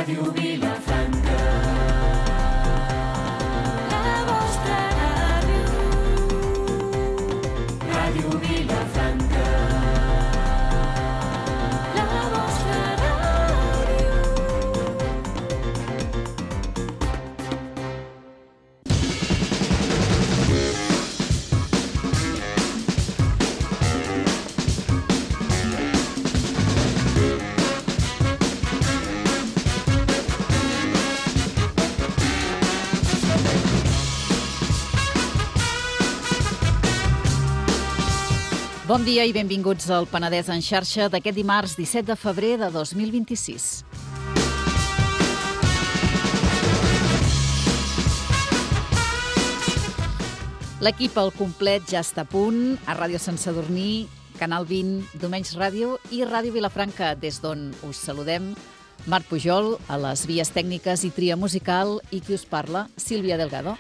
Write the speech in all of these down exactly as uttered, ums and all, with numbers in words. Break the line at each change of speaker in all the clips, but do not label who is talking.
Ràdio Vilafranca. La vostra ràdio. Ràdio Vilafranca. La vostra ràdio.
Bon dia i benvinguts al Penedès en xarxa d'aquest dimarts disset de febrer de dos mil vint-i-sis. L'equip al complet ja està a punt a Ràdio Sant Sadurní, Canal vint, Domenys Ràdio i Ràdio Vilafranca, des d'on us saludem Marc Pujol, a les vies tècniques i tria musical, i qui us parla, Sílvia Delgado.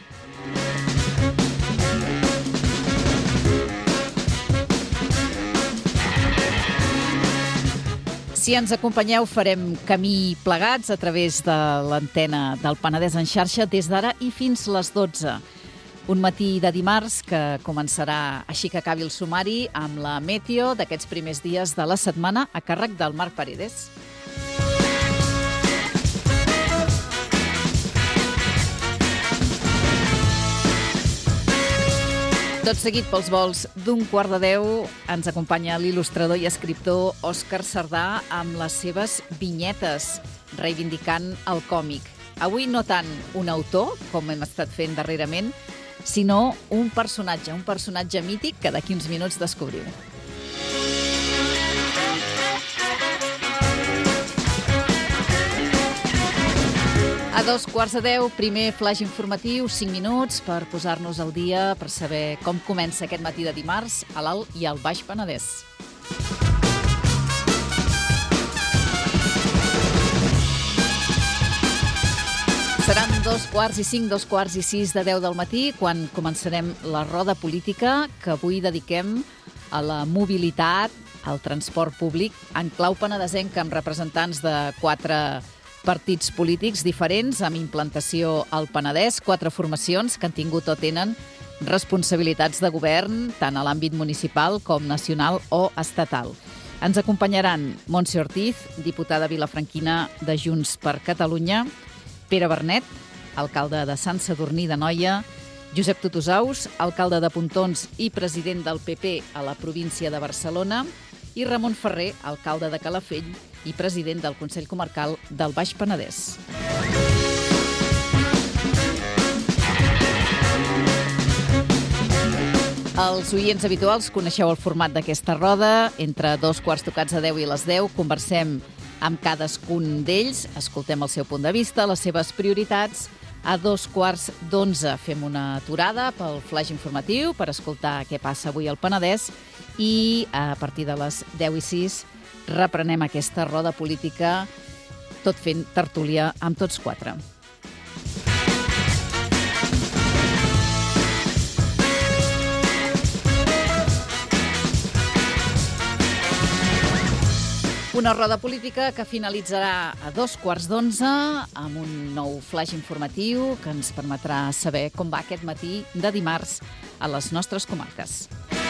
Si ens acompanyeu, farem camí plegats a través de l'antena del Penedès en xarxa des d'ara i fins les dotze. Un matí de dimarts que començarà, així que acabi el sumari, amb la meteo d'aquests primers dies de la setmana a càrrec del Marc Paredes. Tot seguit, pels vols d'un quart de deu, ens acompanya l'il·lustrador i escriptor Òscar Sardà amb les seves vinyetes, reivindicant el còmic. Avui no tant un autor, com hem estat fent darrerament, sinó un personatge, un personatge mític que d'aquí uns minuts descobriu. A dos quarts de deu, primer flash informatiu, cinc minuts per posar-nos al dia, per saber com comença aquest matí de dimarts a l'Alt i al Baix Penedès. Seran dos quarts i cinc, dos quarts i sis de deu del matí, quan començarem la roda política que avui dediquem a la mobilitat, al transport públic, en clau penedesenca, amb representants de quatre partits polítics diferents amb implantació al Penedès, quatre formacions que han tingut o tenen responsabilitats de govern tant a l'àmbit municipal com nacional o estatal. Ens acompanyaran Montse Ortiz, diputada vilafranquina de Junts per Catalunya, Pere Bernet, alcalde de Sant Sadurní d'Anoia, Josep Tutusaus, alcalde de Pontons i president del P P a la província de Barcelona, i Ramon Ferrer, alcalde de Calafell i president del Consell Comarcal del Baix Penedès. Els oients habituals coneixeu el format d'aquesta roda. Entre dos quarts tocats a deu i les deu conversem amb cadascun d'ells, escoltem el seu punt de vista, les seves prioritats. A dos quarts d'onze fem una aturada pel flash informatiu per escoltar què passa avui al Penedès i a partir de les deu i sis reprenem aquesta roda política, tot fent tertúlia amb tots quatre. Una roda política que finalitzarà a dos quarts d'onze amb un nou flash informatiu que ens permetrà saber com va aquest matí de dimarts a les nostres comarques.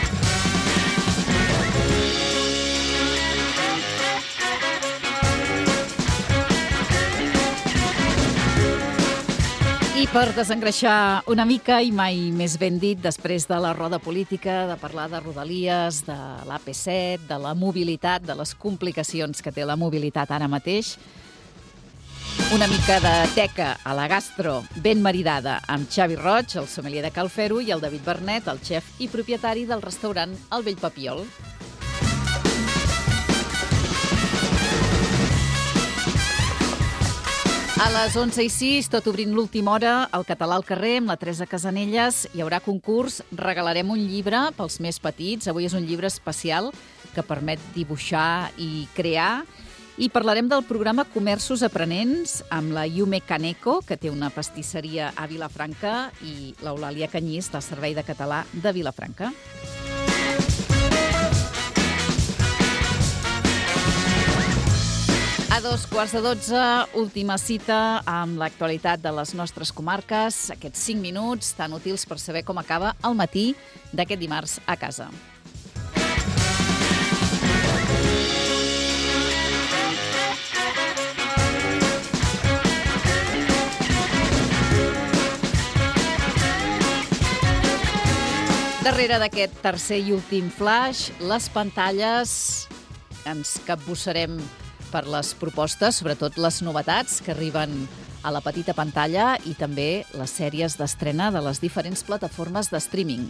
I per desengreixar una mica, i mai més ben dit, després de la roda política, de parlar de Rodalies, de l'A P set, de la mobilitat, de les complicacions que té la mobilitat ara mateix, una mica de teca a la gastro ben maridada amb Xavi Roig, el sommelier de Cal Fer-ho, i el David Bernet, el xef i propietari del restaurant El Vell Papiol. A les onze i sis, tot obrint l'última hora, el català al carrer amb la Teresa Casanelles. Hi haurà concurs, regalarem un llibre pels més petits. Avui és un llibre especial que permet dibuixar i crear. I parlarem del programa Comerços Aprenents amb la Yume Kaneko, que té una pastisseria a Vilafranca, i l'Eulàlia Canyís, del Servei de Català de Vilafranca. A dos quarts de dotze, última cita amb l'actualitat de les nostres comarques, aquests cinc minuts tan útils per saber com acaba el matí d'aquest dimarts a casa. Darrere d'aquest tercer i últim flash, les pantalles, ens capbussarem per les propostes, sobretot les novetats que arriben a la petita pantalla i també les sèries d'estrena de les diferents plataformes de streaming.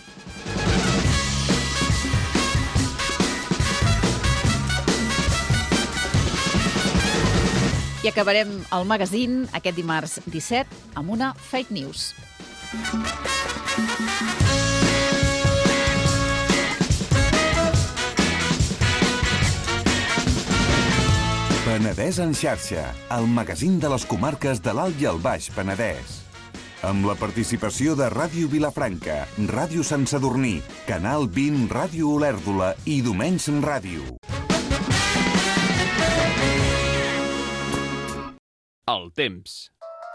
I acabarem el magazín aquest dimarts disset amb una fake news.
Penedès en xarxa, el magazín de les comarques de l'Alt i el Baix Penedès. Amb la participació de Ràdio Vilafranca, Ràdio Sant Sadurní, Canal vint, Ràdio Olèrdola i Domenys Ràdio.
El temps.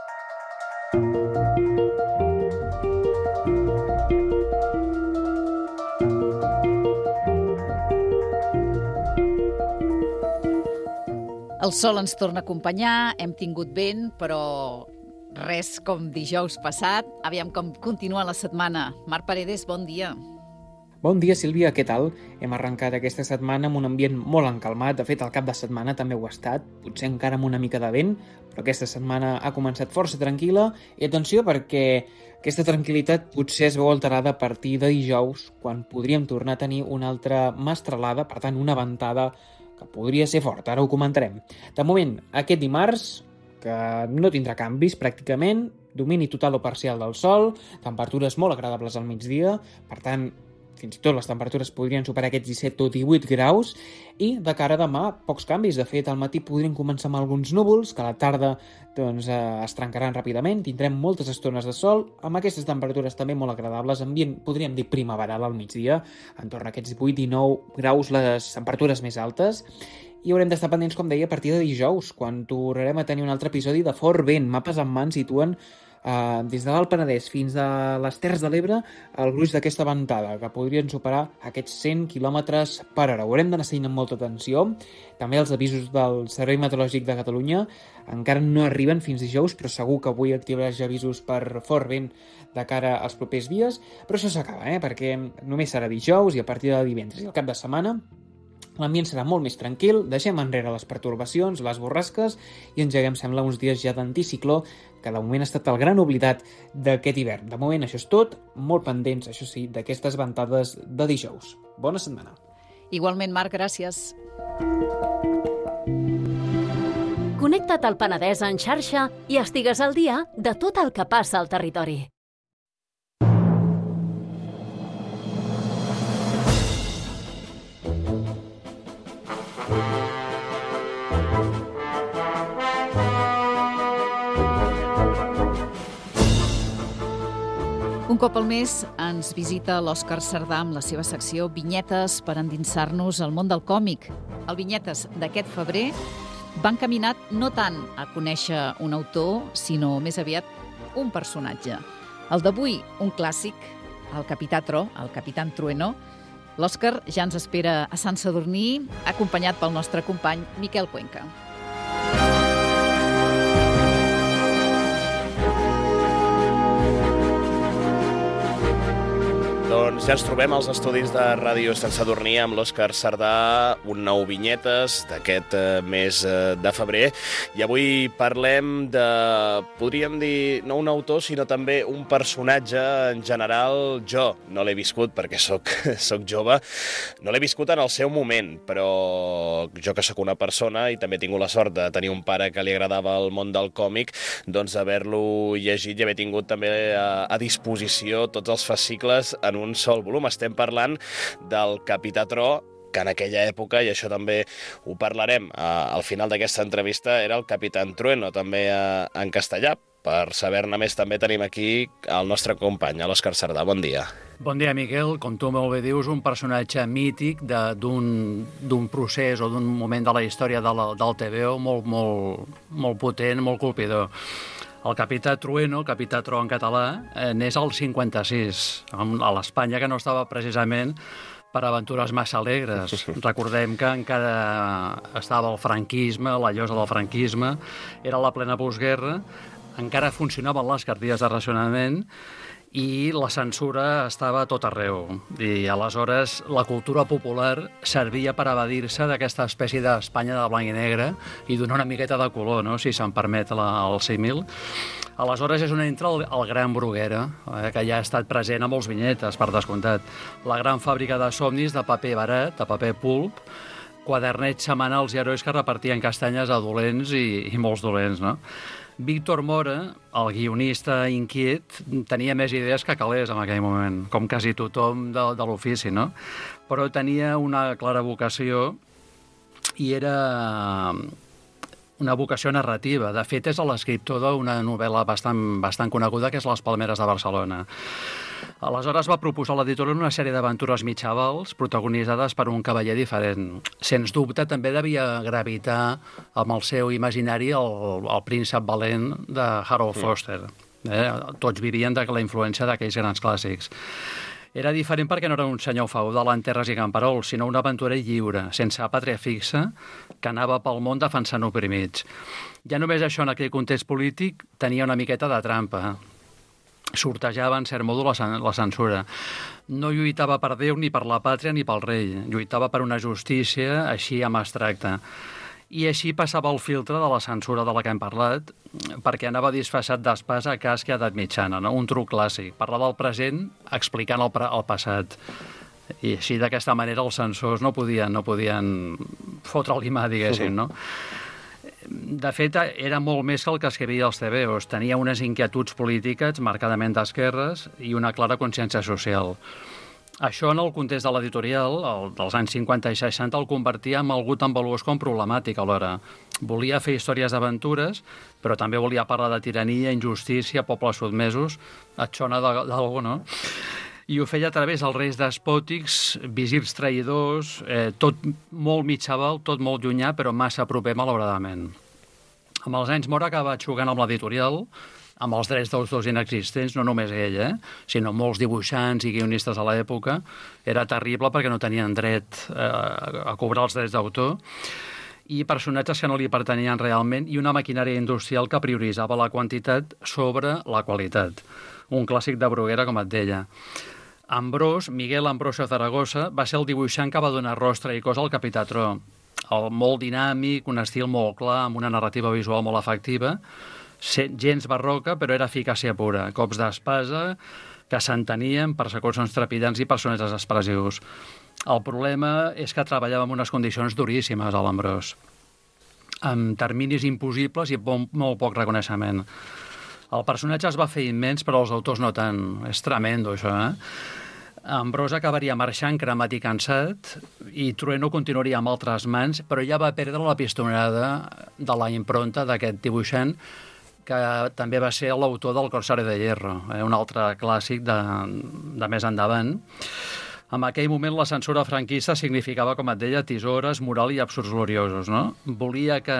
El sol ens torna a acompanyar, hem tingut vent, però res com dijous passat. Aviam com continua la setmana. Marc Paredes, bon dia.
Bon dia, Sílvia, què tal? Hem arrencat aquesta setmana amb un ambient molt encalmat. De fet, el cap de setmana també ho ha estat, potser encara amb una mica de vent, però aquesta setmana ha començat força tranquil·la. I atenció, perquè aquesta tranquil·litat potser es veu alterada a partir de dijous, quan podríem tornar a tenir una altra mestralada, per tant, una ventada que podria ser fort, ara ho comentarem. De moment, aquest dimarts, que no tindrà canvis pràcticament, domini total o parcial del sol, temperatures molt agradables al migdia, per tant, fins i tot les temperatures podrien superar aquests disset o divuit graus, i de cara a demà, pocs canvis. De fet, al matí podrien començar amb alguns núvols, que a la tarda doncs, eh, es trencaran ràpidament, tindrem moltes estones de sol, amb aquestes temperatures també molt agradables, ambient, podríem dir primaveral al migdia, entorn a aquests vuit dinou graus les temperatures més altes, i haurem d'estar pendents, com deia, a partir de dijous, quan tornarem a tenir un altre episodi de fort vent. Mapes en mans situen Uh, des de l'Alt Penedès fins a les Terres de l'Ebre el gruix d'aquesta ventada, que podrien superar aquests cent quilòmetres per hora. Ho haurem d'anar seguint amb molta atenció. També els avisos del Servei Meteorològic de Catalunya encara no arriben fins dijous, però segur que avui activarà ja avisos per fort vent de cara als propers dies. Però això s'acaba, eh? perquè només serà dijous i a partir de divendres i el cap de setmana l'ambient serà molt més tranquil, deixem enrere les pertorbacions, les borrasques i engeguem, sembla, uns dies ja d'anticicló, que de moment ha estat el gran oblidat d'aquest hivern. De moment això és tot, molt pendents, això sí, d'aquestes ventades de dijous. Bona setmana.
Igualment, Marc, gràcies.
Connecta't al Penedès en xarxa i estigues al dia de tot el que passa al territori.
Un cop al mes ens visita l'Òscar Sardà amb la seva secció Vinyetes per endinsar-nos al món del còmic. El Vinyetes d'aquest febrer va encaminat no tant a conèixer un autor, sinó més aviat un personatge. El d'avui, un clàssic, el Capità Tro, el Capitán Trueno. L'Òscar ja ens espera a Sant Sadurní, acompanyat pel nostre company Miquel Cuenca.
Doncs ja ens trobem als estudis de Ràdio Sant Sadurní amb l'Òscar Sardà, un nou Vinyetes d'aquest mes de febrer. I avui parlem de, podríem dir, no un autor, sinó també un personatge en general. Jo no l'he viscut perquè soc, soc jove, no l'he viscut en el seu moment, però jo que sóc una persona i també he tingut la sort de tenir un pare que li agradava el món del còmic, doncs haver-lo llegit i haver tingut també a, a disposició tots els fascicles en un sol volum. Estem parlant del Capità Tro, que en aquella època, i això també ho parlarem eh, al final d'aquesta entrevista, era el Capitán Trueno, també eh, en castellà, Per saber-ne més també tenim aquí el nostre company, l'Òscar Sardà. Bon dia.
Bon dia, Miquel. Com tu molt bé dius, un personatge mític de- d'un d'un procés o d'un moment de la història de la, del T V O molt, molt, molt potent, molt colpidor. El capità Trueno, capità Tro en català, eh, n'és al cinquanta-sis, amb- a l'Espanya que no estava precisament per aventures massa alegres. Recordem que encara estava el franquisme, la llosa del franquisme, era la plena postguerra, encara funcionaven les cartilles de racionament i la censura estava a tot arreu. I aleshores la cultura popular servia per evadir-se d'aquesta espècie d'Espanya de blanc i negre i donar una miqueta de color, no?, si se'n permet la, el símil. Aleshores és on entra el, el Gran Bruguera, eh, que ja ha estat present a molts vinyetes, per descomptat. La gran fàbrica de somnis de paper barat, de paper pulp, quadernets setmanals i herois que repartien castanyes a dolents i, i molts dolents, no? Víctor Mora, el guionista inquiet, tenia més idees que calés en aquell moment, com quasi tothom de, de l'ofici, no? Però tenia una clara vocació i era una vocació narrativa. De fet, és l'escriptor d'una novel·la bastant, bastant coneguda, que és Les Palmeres de Barcelona. Aleshores va proposar a l'editorial una sèrie d'aventures mitjavals protagonitzades per un cavaller diferent. Sens dubte també devia gravitar amb el seu imaginari el, el príncep valent de Harold Foster. Eh? Tots vivien de la influència d'aquells grans clàssics. Era diferent perquè no era un senyor feudal en terres i camperols, sinó un aventurer lliure, sense pàtria fixa, que anava pel món defensant oprimits. Ja només això en aquell context polític tenia una miqueta de trampa. Sortejava en cert modo la, la censura. No lluitava per Déu ni per la pàtria ni pel rei. Lluitava per una justícia així amb abstracte. I així passava el filtre de la censura de la que hem parlat, perquè anava disfressat d'espasa, casc i edat mitjana, no? Un truc clàssic. Parlar del present explicant el, el passat. I així d'aquesta manera els censors no podien, no podien fotre-li mà, diguéssim, no? De fet, era molt més que el que escrivia els T V Os. Tenia unes inquietuds polítiques marcadament d'esquerres i una clara consciència social. Això, en el context de l'editorial, el, dels anys cinquanta i seixanta, el convertia en algú tan valuós com problemàtic alhora. Volia fer històries d'aventures, però també volia parlar de tirania, injustícia, pobles sotmesos, et sona d'algú, no? I ho feia a través dels reis despòtics, visirs traïdors, eh, tot molt mitjaval, tot molt llunyà, però massa proper, malauradament. Amb els anys Mora acaba jugant amb l'editorial, amb els drets d'autors inexistents, no només ell, eh, sinó molts dibuixants i guionistes a l'època. Era terrible perquè no tenien dret eh, a cobrar els drets d'autor, i personatges que no li pertanyien realment, i una maquinària industrial que prioritzava la quantitat sobre la qualitat. Un clàssic de Bruguera, com et deia. Ambrós, Miguel Ambrosio Zaragoza, va ser el dibuixant que va donar rostre i cos al Capità Tro. El molt dinàmic, un estil molt clar, amb una narrativa visual molt efectiva, gens barroca, però era eficàcia pura. Cops d'espasa que s'entenien, persecucions trepidants i personatges expressius. El problema és que treballava en unes condicions duríssimes a l'Ambrós, amb terminis impossibles i molt poc reconeixement. El personatge es va fer immens, però els autors no tant. És tremendo, això, eh? Ambrós acabaria marxant cremat i cansat i Trueno continuaria amb altres mans, però ja va perdre la pistonada de la impronta d'aquest dibuixant, que també va ser l'autor del Corsario de Hierro, eh? Un altre clàssic de, de més endavant. En aquell moment la censura franquista significava, com et deia, tisores, moral i absurds gloriosos, no? Volia que,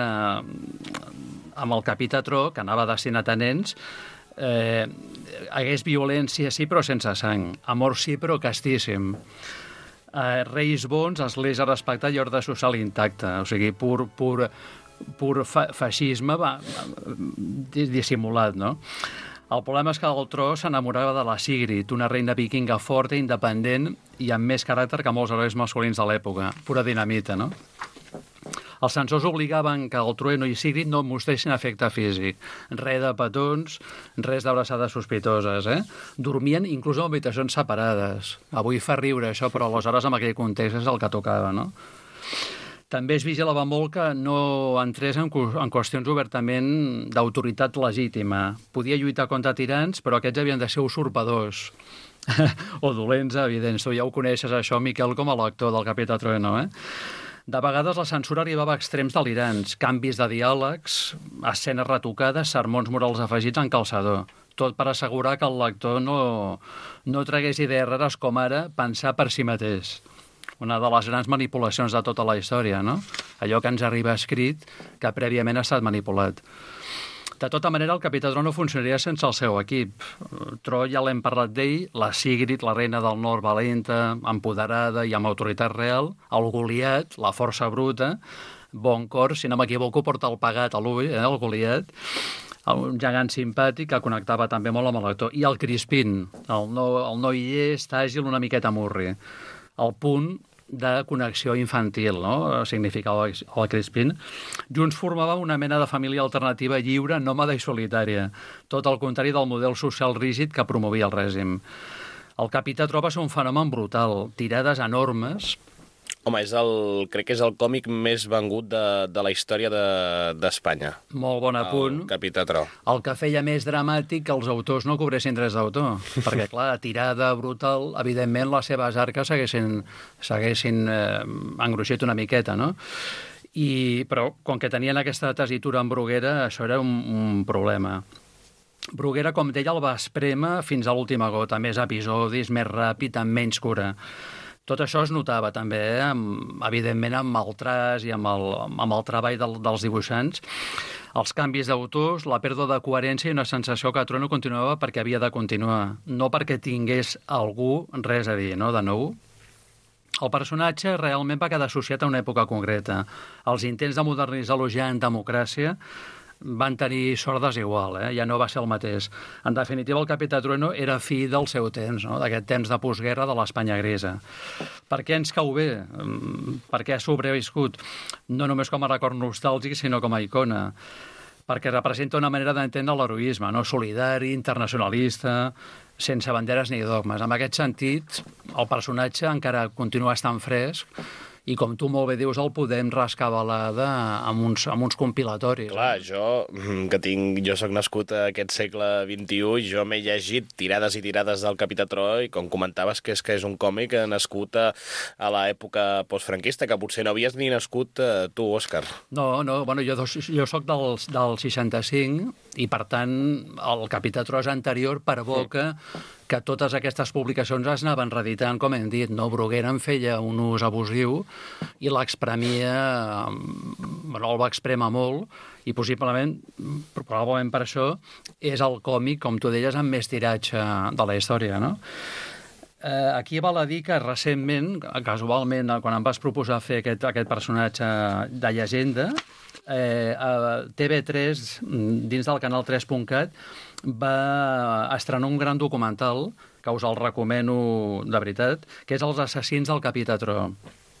amb el Capità Tro, que anava destinat a nens, eh, hagués violència, sí, però sense sang. Amor, sí, però castíssim. Eh, reis bons, església respectada i ordre social intacte. O sigui, pur, pur, pur fa feixisme va, dissimulat, no? El problema és que el Tro s'enamorava de la Sigrid, una reina vikinga forta, independent i amb més caràcter que molts herois masculins de l'època. Pura dinamita, no? Els censors obligaven que el Trueno i Sigrid no mostressin afecte físic. Res de petons, res d'abraçades sospitoses, eh? Dormien inclús en habitacions separades. Avui fa riure això, però aleshores en aquell context és el que tocava, no? També es vigilava molt que no entrés en, en qüestions obertament d'autoritat legítima. Podia lluitar contra tirans, però aquests havien de ser usurpadors o dolents, evidents. Tu ja ho coneixes, això, Miquel, com a lector del Capità Trueno, eh? De vegades la censura arribava a extrems delirants, canvis de diàlegs, escenes retocades, sermons morals afegits en calçador. Tot per assegurar que el lector no, no tragués idees rares com ara pensar per si mateix. Una de les grans manipulacions de tota la història, no? Allò que ens arriba escrit que prèviament ha estat manipulat. De tota manera, el Capità Tro no funcionaria sense el seu equip. Tro, ja l'hem parlat d'ell, la Sigrid, la reina del nord valenta, empoderada i amb autoritat real, el Goliat, la força bruta, bon cor, si no m'equivoco, porta el pegat a l'ull, eh, el Goliat, un gegant simpàtic que connectava també molt amb el lector. I el Crispin, el no, el no llest, àgil, una miqueta murri. El punt de connexió infantil, no? Significava el Crispin. Junts formava una mena de família alternativa lliure, nòmada i solitària, tot el contrari del model social rígid que promovia el règim. El Capità Tro va ser un fenomen brutal, tirades enormes.
Home, és el, crec que és el còmic més vengut de, de la història d'Espanya. De,
Molt bon apunt.
El Capità Tro.
El que feia més dramàtic que els autors no cobressin drets d'autor. Perquè, clar, tirada brutal, evidentment les seves arques s'haguessin s'haguessin eh, engruixit una miqueta, no? I, però, com que tenien aquesta tessitura en Bruguera, això era un, un problema. Bruguera, com deia, el va esprémer fins a l'última gota, més episodis, més ràpid, amb menys cura. Tot això es notava també, eh? amb, evidentment amb el traç i amb el, amb el treball del, dels dibuixants. Els canvis d'autors, la pèrdua de coherència i una sensació que Tro no continuava perquè havia de continuar, no perquè tingués algú res a dir, no?, de nou. El personatge realment va quedar associat a una època concreta. Els intents de modernitzar-lo ja en democràcia van tenir sort desigual, eh? Ja no va ser el mateix. En definitiva, el Capità Trueno era fill del seu temps, no? D'aquest temps de postguerra de l'Espanya grisa. Per què ens cau bé? Per què ha sobreviscut? No només com a record nostàlgic, sinó com a icona. Perquè representa una manera d'entendre l'heroisme, no? Solidari, internacionalista, sense banderes ni dogmes. En aquest sentit, el personatge encara continua estant fresc i, com tu molt bé dius, el podem rascar balada amb uns, amb uns compilatoris.
Clar, jo, que tinc, jo soc nascut a aquest segle vint-i-u i jo m'he llegit tirades i tirades del Capità Tro i, com comentaves, que és que és un còmic nascut a, a l'època postfranquista, que potser no havies ni nascut eh, tu, Òscar.
No, no, bueno, jo, jo soc del, del seixanta-cinc i, per tant, el Capità Tro és anterior per boca que totes aquestes publicacions es anaven reeditant, com hem dit, no? Bruguera en feia un ús abusiu i l'expremia, bueno, el va expremar molt i possiblement, probablement per això, és el còmic, com tu deies, amb més tiratge de la història, no? Eh, aquí val a dir que recentment, casualment, quan em vas proposar fer aquest, aquest personatge de llegenda, eh, a T V tres, dins del canal tres punt cat, va estrenar un gran documental, que us el recomano de veritat, que és Els assassins del Capità Tro.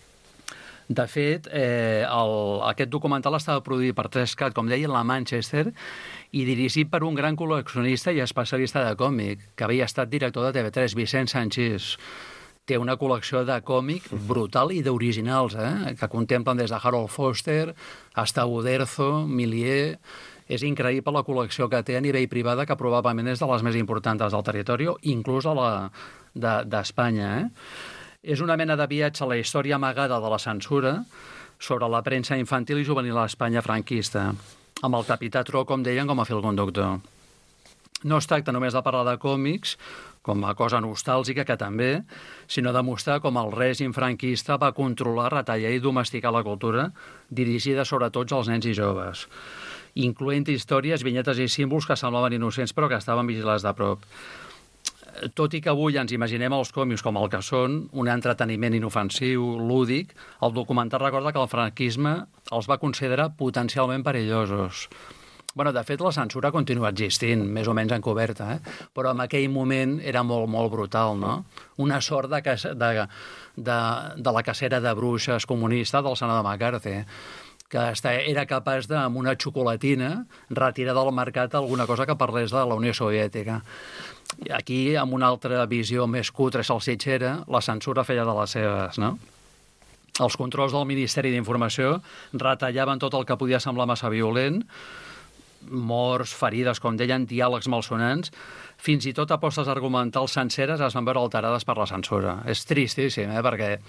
De fet, eh, el, aquest documental estava produït per tres cat, com deia, la Manchester, i dirigit per un gran col·leccionista i especialista de còmic, que havia estat director de T V tres, Vicent Sanchís. Té una col·lecció de còmic brutal i d'originals, eh? Que contemplen des de Harold Foster fins a Uderzo, Millier. És increïble la col·lecció que té a nivell privada, que probablement és de les més importants del territori, inclús a la d'Espanya. De, eh? És una mena de viatge a la història amagada de la censura sobre la premsa infantil i juvenil a l'Espanya franquista, amb el Capità Tro, com deien, com a fil conductor. No es tracta només de parlar de còmics, com a cosa nostàlgica, que també, sinó de mostrar com el règim franquista va controlar, retallar i domesticar la cultura, dirigida sobretot als nens i joves, incloent històries, vinyetes i símbols que semblaven innocents però que estaven vigilats de prop. Tot i que avui ens imaginem els còmics com el que són, un entreteniment inofensiu, lúdic, el documental recorda que el franquisme els va considerar potencialment perillosos. Bueno, de fet, la censura continua existint, més o menys encoberta, eh? Però en aquell moment era molt, molt brutal, no? Una sort de, de, de, de la cacera de bruixes comunista del senador McCarthy, que era capaç de, amb una xocolatina, retirar del mercat alguna cosa que parlés de la Unió Soviètica. I aquí, amb una altra visió més cutre i salsitxera, la censura feia de les seves, no? Els controls del Ministeri d'Informació retallaven tot el que podia semblar massa violent, morts, ferides, com deien, diàlegs malsonants, fins i tot apostes argumentals senceres es van veure alterades per la censura. És tristíssim, eh? Perquè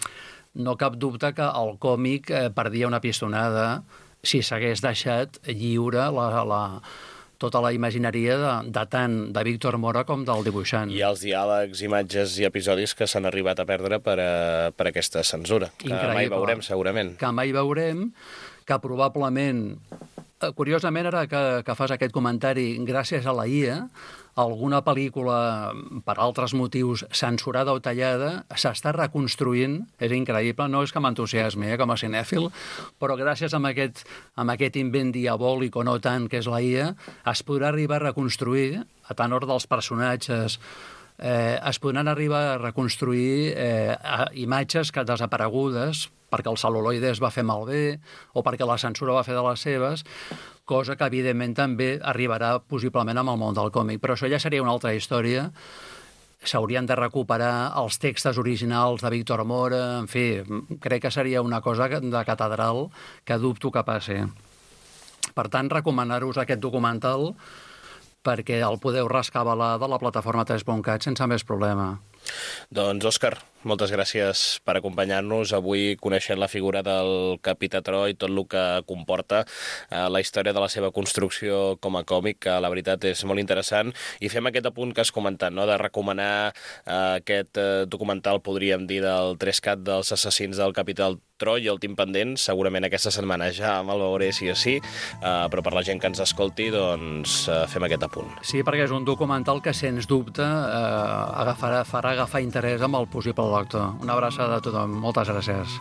no cap dubte que el còmic eh, perdia una pistonada si s'hagués deixat lliure la, la, tota la imagineria de, de tant de Víctor Mora com del dibuixant.
I els diàlegs, imatges i episodis que s'han arribat a perdre per, a, per aquesta censura. Que
Increïble.
mai veurem, segurament.
Que mai veurem, que probablement... Curiosament, ara que, que fas aquest comentari, gràcies a la I A, alguna pel·lícula, per altres motius, censurada o tallada, s'està reconstruint. És increïble, no és que m'entusiasmi eh, com a cinèfil, però gràcies a aquest, a aquest invent diabòlic o no tant, que és la I A, es podrà arribar a reconstruir, a tenor dels personatges, eh, es podran arribar a reconstruir eh, a, imatges que desaparegudes, perquè el cel·luloide es va fer malbé o perquè la censura va fer de les seves, cosa que, evidentment, també arribarà possiblement amb el món del còmic. Però això ja seria una altra història. S'haurien de recuperar els textos originals de Víctor Mora, en fi, crec que seria una cosa de catedral que dubto que passi. Per tant, recomanar-vos aquest documental perquè el podeu rescabalar de la plataforma tres punt cat sense més problema.
Doncs, Òscar, moltes gràcies per acompanyar-nos avui coneixent la figura del Capità Tro i tot el que comporta eh, la història de la seva construcció com a còmic, que la veritat és molt interessant. I fem aquest apunt que has comentat, no?, de recomanar eh, aquest eh, documental, podríem dir, del tres cat dels assassins del Capità Tro, i el tinc pendent, segurament aquesta setmana ja me'l veuré sí o sí, eh, però per la gent que ens escolti, doncs eh, fem aquest apunt.
Sí, perquè és un documental que, sens dubte, eh, agafarà, farà agafar interès amb el possible lector. Una abraçada a tothom. Moltes gràcies.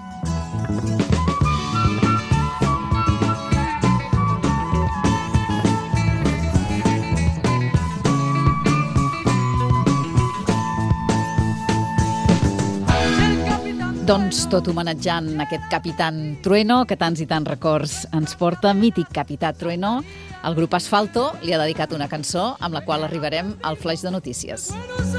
Doncs tot homenatjant aquest Capitán Trueno, que tants i tants records ens porta, mític Capità Trueno. El grup Asfalto li ha dedicat una cançó amb la qual arribarem al flaix de notícies.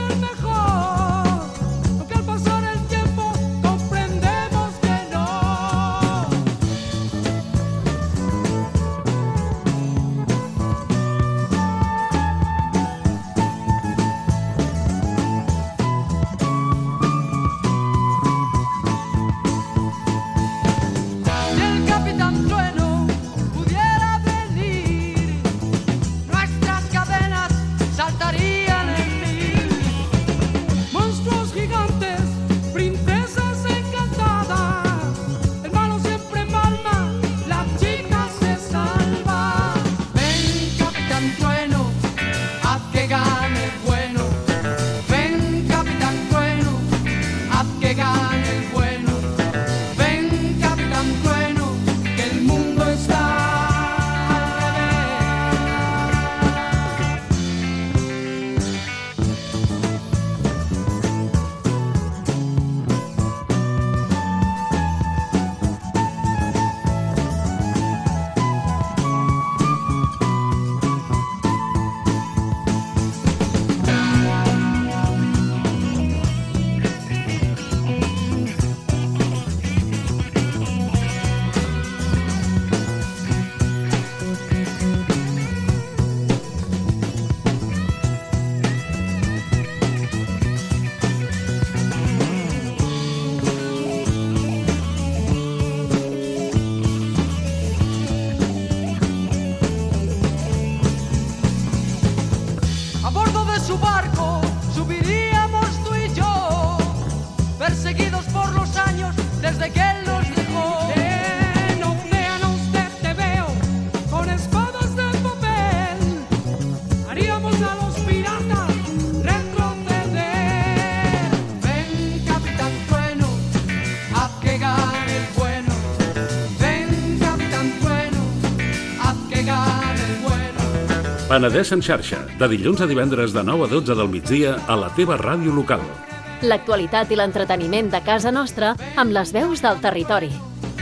Penedès en xarxa, de dilluns a divendres de nou a dotze del migdia a la teva ràdio local.
L'actualitat i l'entreteniment de casa nostra amb les veus del territori.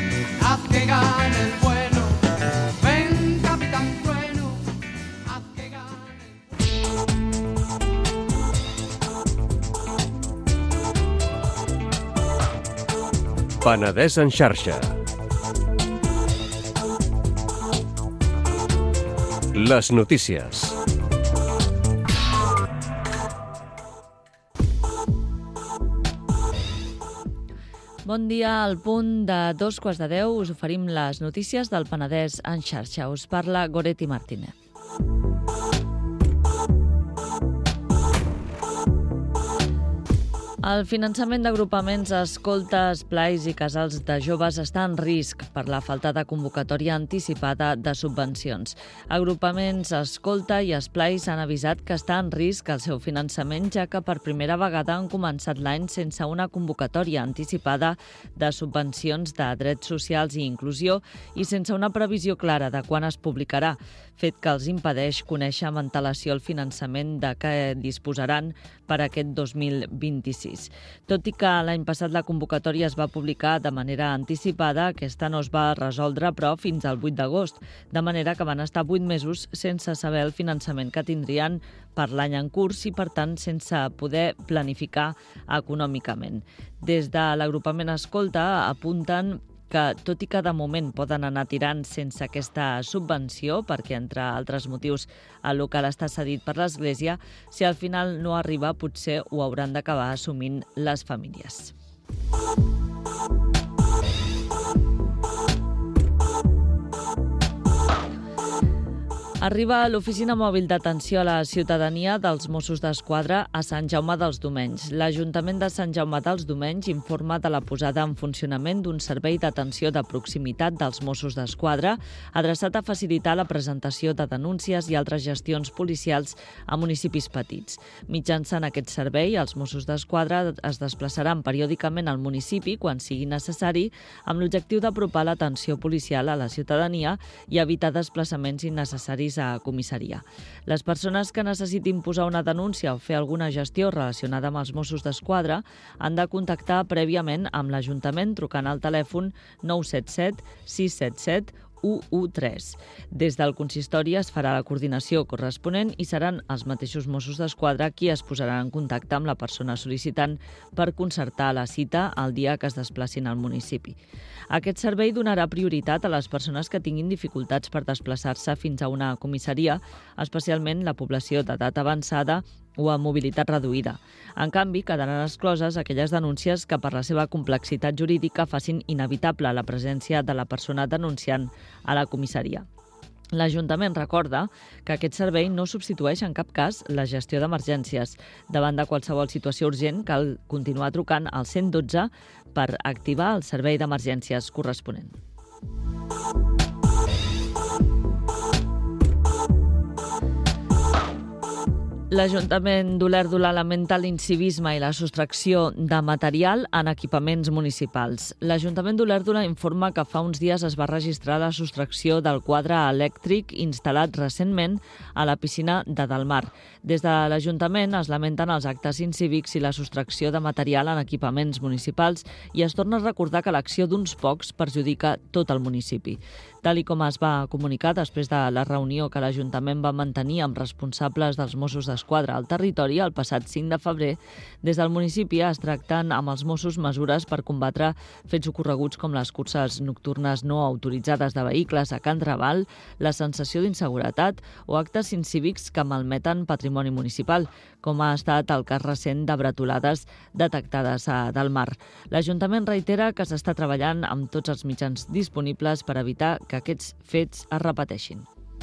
Haz que gane el bueno, ven Capitán Trueno, haz que gane el...
Penedès en xarxa. Les notícies.
Bon dia, al punt de dos quarts de deu us oferim les notícies del Penedès en xarxa. Us parla Goretti Martínez. El finançament d'agrupaments, escoltes, plais i casals de joves està en risc per la falta de convocatòria anticipada de subvencions. Agrupaments, escolta i esplais han avisat que està en risc el seu finançament, ja que per primera vegada han començat l'any sense una convocatòria anticipada de subvencions de drets socials i inclusió i sense una previsió clara de quan es publicarà, fet que els impedeix conèixer amb antelació el finançament de què disposaran per aquest dos mil vint-i-sis. Tot i que l'any passat la convocatòria es va publicar de manera anticipada, aquesta no es va resoldre, però fins al vuit d'agost, de manera que van estar vuit mesos sense saber el finançament que tindrien per l'any en curs i, per tant, sense poder planificar econòmicament. Des de l'agrupament Escolta apunten que, tot i que de moment poden anar tirant sense aquesta subvenció, perquè, entre altres motius, el local està cedit per l'Església, si al final no arriba, potser ho hauran d'acabar assumint les famílies. Arriba l'oficina mòbil d'atenció a la ciutadania dels Mossos d'Esquadra a Sant Jaume dels Domenys. L'Ajuntament de Sant Jaume dels Domenys informa de la posada en funcionament d'un servei d'atenció de proximitat dels Mossos d'Esquadra adreçat a facilitar la presentació de denúncies i altres gestions policials a municipis petits. Mitjançant aquest servei, els Mossos d'Esquadra es desplaçaran periòdicament al municipi quan sigui necessari, amb l'objectiu d'apropar l'atenció policial a la ciutadania i evitar desplaçaments innecessaris a comissaria. Les persones que necessitin posar una denúncia o fer alguna gestió relacionada amb els Mossos d'Esquadra han de contactar prèviament amb l'Ajuntament trucant al telèfon nou set set sis set set u u tres. Des del consistori es farà la coordinació corresponent i seran els mateixos Mossos d'Esquadra qui es posaran en contacte amb la persona sol·licitant per concertar la cita el dia que es desplacin al municipi. Aquest servei donarà prioritat a les persones que tinguin dificultats per desplaçar-se fins a una comissaria, especialment la població d'edat avançada o amb mobilitat reduïda. En canvi, quedaran excloses aquelles denúncies que per la seva complexitat jurídica facin inevitable la presència de la persona denunciant a la comissaria. L'Ajuntament recorda que aquest servei no substitueix en cap cas la gestió d'emergències. Davant de qualsevol situació urgent cal continuar trucant al cent i dotze per activar el servei d'emergències corresponent. L'Ajuntament d'Olèrdola lamenta l'incivisme i la sostracció de material en equipaments municipals. L'Ajuntament d'Olèrdola informa que fa uns dies es va registrar la sostracció del quadre elèctric instal·lat recentment a la piscina de Delmar. Des de l'Ajuntament es lamenten els actes incívics i la sostracció de material en equipaments municipals i es torna a recordar que l'acció d'uns pocs perjudica tot el municipi. Tal i com es va comunicar després de la reunió que l'Ajuntament va mantenir amb responsables dels Mossos d'Esquadra al territori el passat cinc de febrer, des del municipi es tracten amb els Mossos mesures per combatre fets ocorreguts com les curses nocturnes no autoritzades de vehicles a Can Raval, la sensació d'inseguretat o actes incívics que malmeten patrimoni municipal, com ha estat el cas recent de bretolades detectades a Delmar. L'Ajuntament reitera que s'està treballant amb tots els mitjans disponibles per evitar que aquests fets es repeteixin.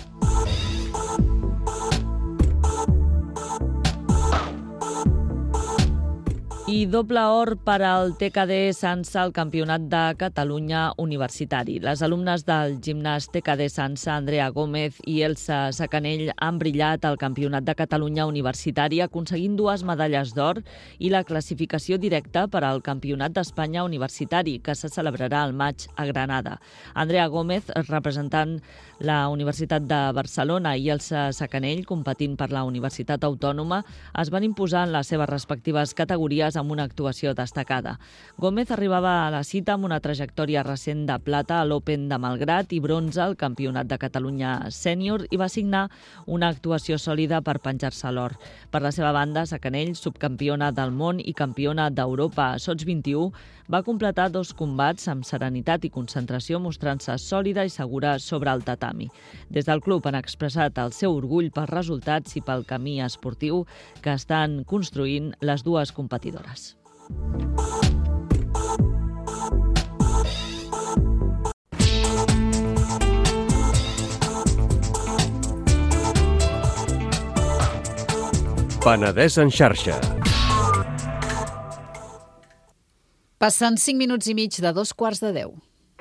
I doble or per al T K D Sansa al Campionat de Catalunya Universitari. Les alumnes del gimnàs T K D Sansa, Andrea Gómez i Elsa Sacanell, han brillat al Campionat de Catalunya Universitari aconseguint dues medalles d'or i la classificació directa per al Campionat d'Espanya Universitari, que se celebrarà al maig a Granada. Andrea Gómez, representant la Universitat de Barcelona, i Elsa Sacanell, competint per la Universitat Autònoma, es van imposar en les seves respectives categories amb una actuació destacada. Gómez arribava a la cita amb una trajectòria recent de plata a l'Open de Malgrat i bronze al Campionat de Catalunya Sènior i va signar una actuació sòlida per penjar-se a l'or. Per la seva banda, Sacanell, subcampiona del món i campiona d'Europa a Sots vint-i-u, va completar dos combats amb serenitat i concentració, mostrant-se sòlida i segura sobre el tatami. Des del club han expressat el seu orgull pels resultats i pel camí esportiu que estan construint les dues competidores.
Penedès en xarxa.
Passen cinc minuts i mig de dos quarts de deu.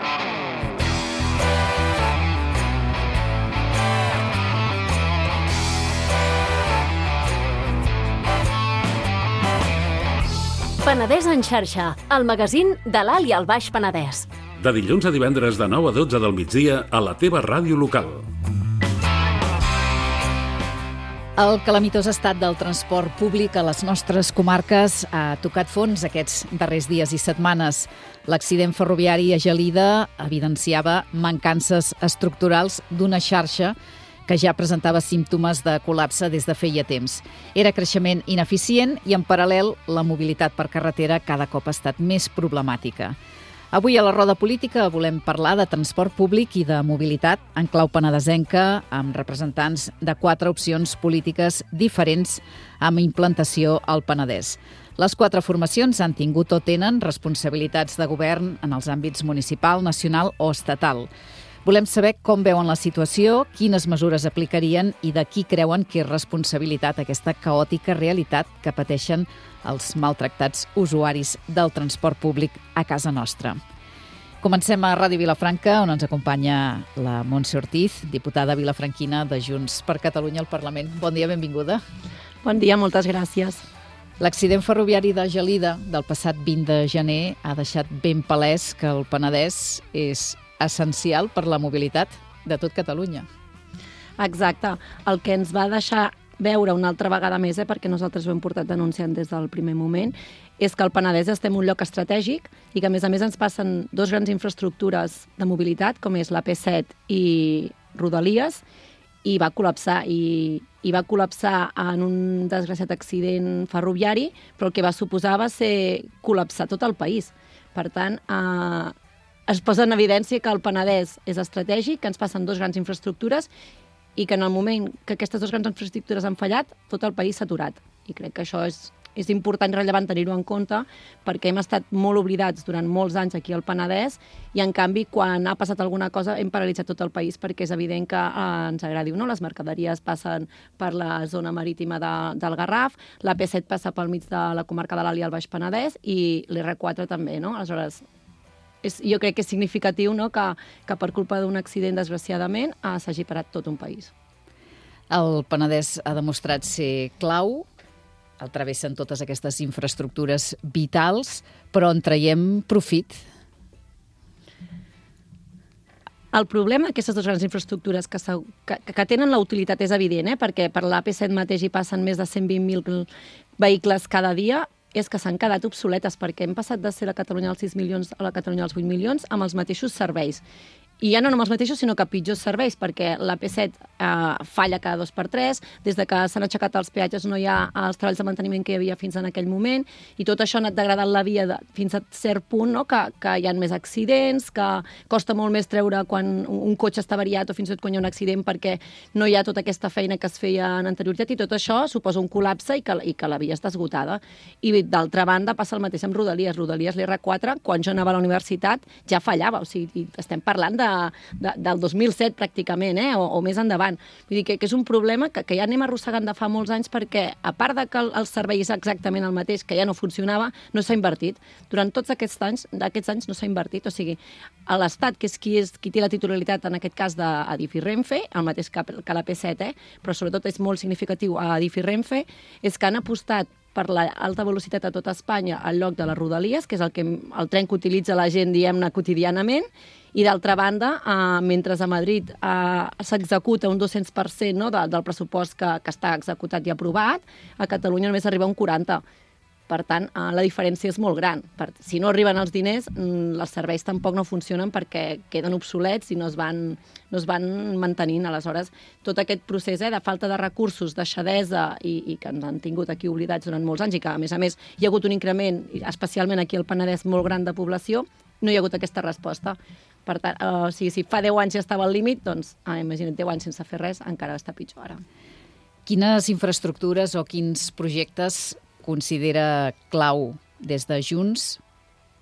Penedès en xarxa, el magazín de l'Alt i el Baix Penedès.
De dilluns a divendres de nou a dotze del migdia a la teva ràdio local.
El calamitós estat del transport públic a les nostres comarques ha tocat fons aquests darrers dies i setmanes. L'accident ferroviari a Gelida evidenciava mancances estructurals d'una xarxa que ja presentava símptomes de col·lapse des de feia temps. Era creixement ineficient i, en paral·lel, la mobilitat per carretera cada cop ha estat més problemàtica. Avui a la Roda Política volem parlar de transport públic i de mobilitat en clau penedesenca, amb representants de quatre opcions polítiques diferents amb implantació al Penedès. Les quatre formacions han tingut o tenen responsabilitats de govern en els àmbits municipal, nacional o estatal. Volem saber com veuen la situació, quines mesures aplicarien i de qui creuen que és responsabilitat aquesta caòtica realitat que pateixen els maltractats usuaris del transport públic a casa nostra. Comencem a Ràdio Vilafranca, on ens acompanya la Montse Ortiz, diputada vilafranquina de Junts per Catalunya al Parlament. Bon dia, benvinguda.
Bon dia, moltes gràcies.
L'accident ferroviari de Gelida del passat vint de gener ha deixat ben palès que el Penedès és essencial per la mobilitat de tot Catalunya.
Exacte. El que ens va deixar veure una altra vegada més, eh, perquè nosaltres ho hem portat denunciant des del primer moment, és que el Penedès estem en un lloc estratègic i que, a més a més, ens passen dos grans infraestructures de mobilitat, com és la P set i Rodalies, i va col·lapsar, i, i va col·lapsar en un desgraciat accident ferroviari, però el que va suposar va ser col·lapsar tot el país. Per tant, eh, es posa en evidència que el Penedès és estratègic, que ens passen dos grans infraestructures i que en el moment que aquestes dues grans infraestructures han fallat, tot el país s'ha aturat. I crec que això és, és important i rellevant tenir-ho en compte perquè hem estat molt oblidats durant molts anys aquí al Penedès i, en canvi, quan ha passat alguna cosa hem paralitzat tot el país perquè és evident que eh, ens agradi o no. Les mercaderies passen per la zona marítima de, del Garraf, la P set passa pel mig de la comarca de l'Alt i el Baix Penedès i l'R quatre també, no? Aleshores, És, jo crec que és significatiu, no?, que, que per culpa d'un accident, desgraciadament, eh, s'hagi parat tot un país.
El Penedès ha demostrat ser clau, el travessen totes aquestes infraestructures vitals, però en traiem profit.
El problema d'aquestes dues grans infraestructures que, que, que tenen la utilitat és evident, eh? Perquè per l'A P set mateix hi passen més de cent vint mil vehicles cada dia, és que s'han quedat obsoletes, perquè hem passat de ser la Catalunya als sis milions a la Catalunya als vuit milions amb els mateixos serveis. I ja no només els mateixos, sinó que pitjors serveis, perquè la P set eh, falla cada dos per tres, des de que s'han aixecat els peatges no hi ha els treballs de manteniment que hi havia fins en aquell moment, i tot això ha anat degradant la via de, fins a cert punt, no?, que, que hi ha més accidents, que costa molt més treure quan un cotxe està variat o fins i tot quan hi ha un accident perquè no hi ha tota aquesta feina que es feia en anterioritat, i tot això suposa un col·lapse i que, i que la via està esgotada. I d'altra banda passa el mateix amb Rodalies. Rodalies, l'R quatre, quan jo anava a la universitat ja fallava, o sigui, estem parlant de De, del dos mil set pràcticament, eh? o, o més endavant. Vull dir que, que és un problema que, que ja anem arrossegant de fa molts anys perquè, a part de que el, el servei és exactament el mateix, que ja no funcionava, no s'ha invertit. Durant tots aquests anys, d'aquests anys no s'ha invertit. O sigui, l'Estat, que és qui, és qui té la titularitat en aquest cas d'Adif i Renfe, el mateix que, que la P set, eh? Però sobretot és molt significatiu a Adif i Renfe, és que han apostat per l'alta velocitat a tota Espanya al lloc de les Rodalies, que és el, que, el tren que utilitza la gent, diguem-ne, quotidianament, i d'altra banda, eh, mentre a Madrid eh, s'executa un dos-cents per cent, no, de, del pressupost que, que està executat i aprovat, a Catalunya només arriba un quaranta per cent. Per tant, eh, la diferència és molt gran. Per, si no arriben els diners, mm, els serveis tampoc no funcionen perquè queden obsolets i no es van, no es van mantenint. Aleshores, tot aquest procés eh, de falta de recursos, deixadesa i, i que ens han tingut aquí oblidats durant molts anys i que, a més a més, hi ha hagut un increment, especialment aquí al Penedès, molt gran de població, no hi ha hagut aquesta resposta. Per tant, eh, o sigui, si fa deu anys ja estava al límit, doncs, eh, imagina't, deu anys sense fer res, encara està pitjor ara.
Quines infraestructures o quins projectes considera clau des de Junts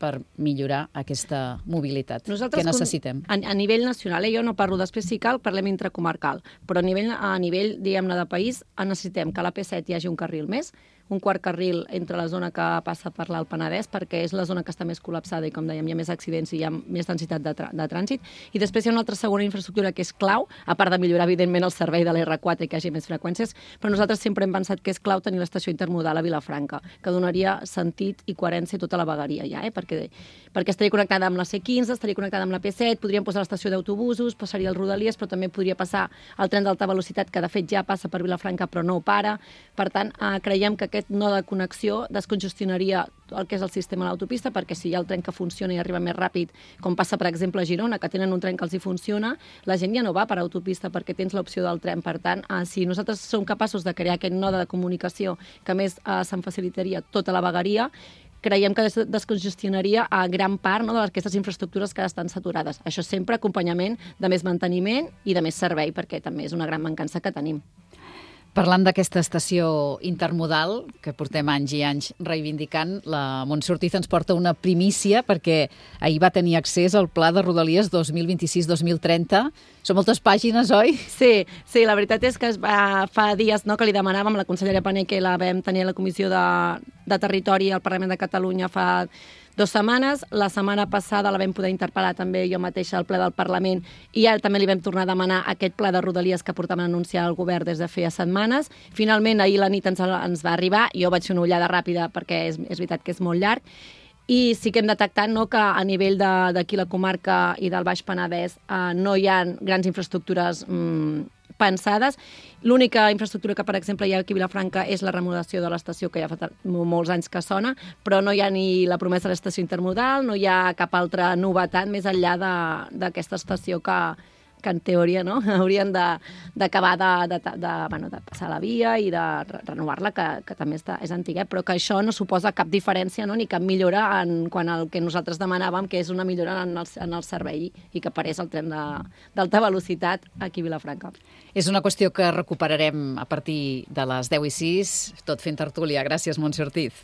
per millorar aquesta mobilitat?
Nosaltres,
Què necessitem?
A, a nivell nacional, eh? Jo no parlo després si cal, parlem intracomarcal, però a nivell, a nivell diguem-ne, de país, necessitem que a l'A P set hi hagi un carril més, un quart carril entre la zona que passa per l'Alt Penedès, perquè és la zona que està més col·lapsada i, com dèiem, hi ha més accidents i hi ha més densitat de, de trànsit. I després hi ha una altra segona infraestructura que és clau, a part de millorar, evidentment, el servei de l'R quatre i que hi hagi més freqüències, però nosaltres sempre hem pensat que és clau tenir l'estació intermodal a Vilafranca, que donaria sentit i coherència a tota la vegueria ja, eh? perquè, perquè estaria connectada amb la C quinze, estaria connectada amb la P set, podríem posar l'estació d'autobusos, passaria el Rodalies, però també podria passar el tren d'alta velocitat, que de fet ja passa per Vilafranca però no para. Per tant, eh, creiem que aquest node de connexió descongestionaria el que és el sistema de l'autopista, perquè si hi ha el tren que funciona i arriba més ràpid, com passa, per exemple, a Girona, que tenen un tren que els hi funciona, la gent ja no va per autopista perquè tens l'opció del tren. Per tant, eh, si nosaltres som capaços de crear aquest node de comunicació que a més eh, se'n facilitaria tota la vegueria, creiem que des descongestionaria a gran part, no, d'aquestes infraestructures que estan saturades. Això sempre acompanyament de més manteniment i de més servei, perquè també és una gran mancança que tenim.
Parlant d'aquesta estació intermodal, que portem anys i anys reivindicant, la Montse Ortiz ens porta una primícia, perquè ahir va tenir accés al Pla de Rodalies dos mil vint-i-sis dos mil trenta. Són moltes pàgines, oi?
Sí, sí, la veritat és que es va, fa dies, no, que li demanàvem, la consellera Pané, que la vam tenir a la Comissió de, de Territori al Parlament de Catalunya fa dues setmanes. La setmana passada la vam poder interpel·lar també jo mateixa al ple del Parlament i ara també li vam tornar a demanar aquest pla de Rodalies que portaven a anunciar el govern des de feia setmanes. Finalment, ahir la nit ens, ens va arribar, jo vaig fer una ullada ràpida perquè és, és veritat que és molt llarg, i sí que hem detectat, no, que a nivell d'aquí la comarca i del Baix Penedès eh, no hi ha grans infraestructures mm, pensades. L'única infraestructura que, per exemple, hi ha aquí a Vilafranca és la remodelació de l'estació, que ja fa molts anys que sona, però no hi ha ni la promesa de l'estació intermodal, no hi ha cap altra novetat més enllà d'aquesta estació que, que en teoria, no, haurien d'acabar de, de, de, de, bueno, de passar la via i de renovar-la, que, que també està, és antiga, però que això no suposa cap diferència, no, ni cap millora en quant al que nosaltres demanàvem, que és una millora en el, en el servei i que apareix el tren d'alta velocitat aquí a Vilafranca.
És una qüestió que recuperarem a partir de les deu i sis, tot fent tertúlia. Gràcies, Montse Ortiz.